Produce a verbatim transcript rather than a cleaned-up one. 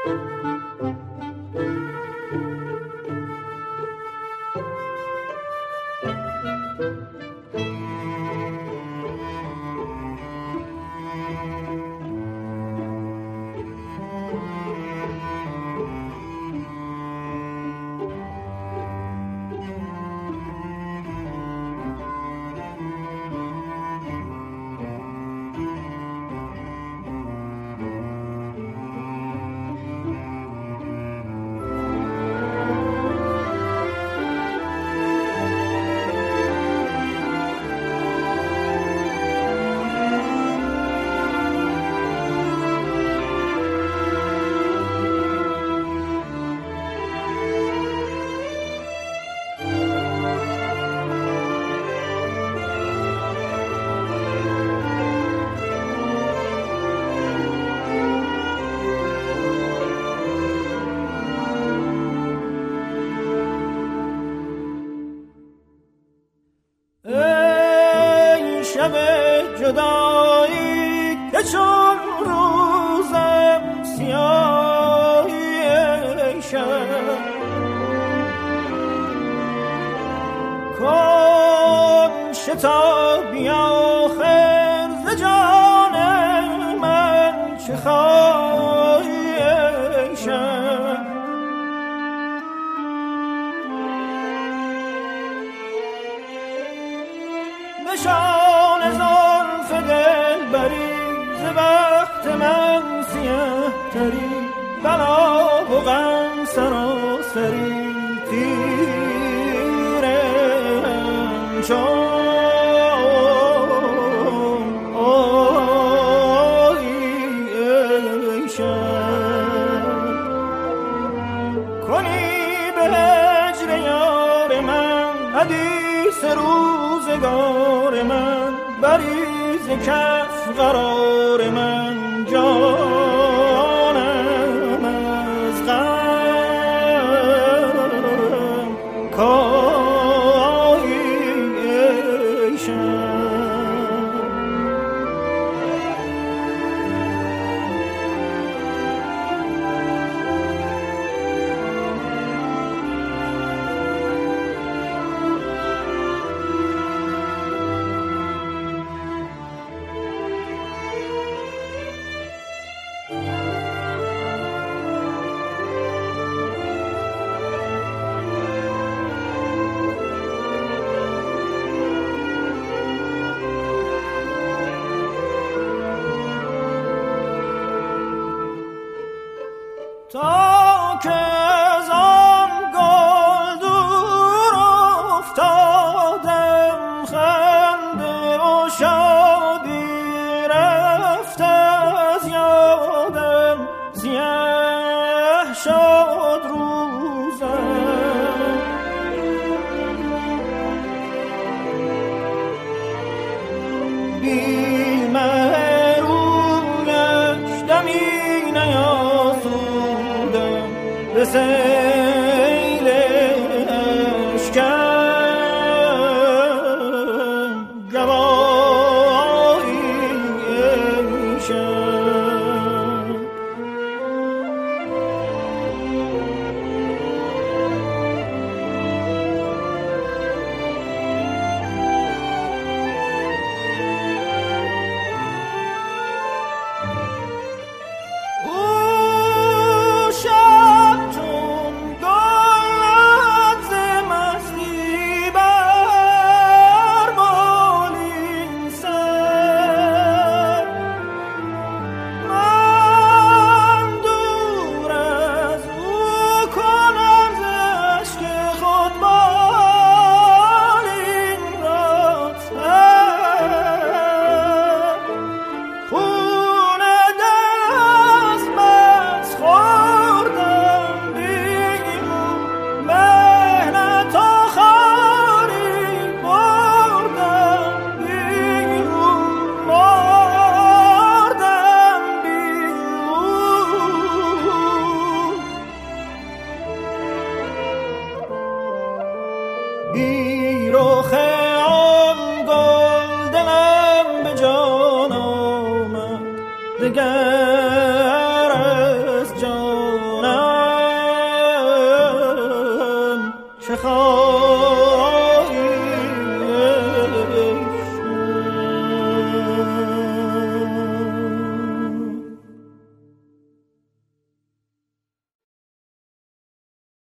جدایی که چون روزم سیاهی شب کن شتابی آخر ز جان من چه خواهی شب نشان زلف دلبری ز وقت من سیه تری بلا و غم سراسری تیرم چون آیی ای شب کنی به هجر یار من حدیث روزگار من بریز کف قرار من جانم از غم کایی ای شب تا که از آن گل دور افتادم خنده و شادی رفت از یادم سیاه شد روزم بی مهرویش دمی نیاسودم به